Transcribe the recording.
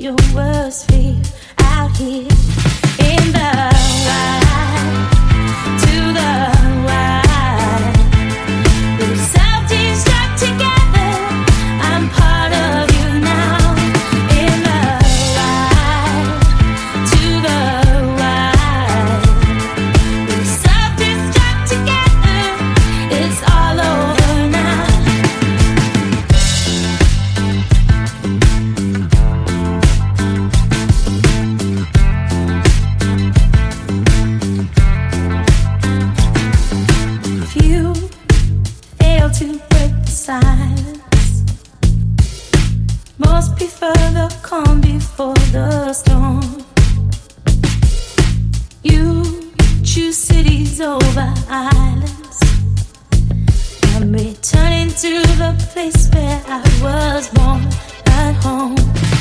your worst fear out here in the wild, to the wild. We'll self-destruct together. I'm part of you now. In the wild, to the wild. We'll self-destruct together. It's all over now. Silence. Most prefer the calm before the storm. You choose cities over islands. I'm returning to the place where I was born, at home.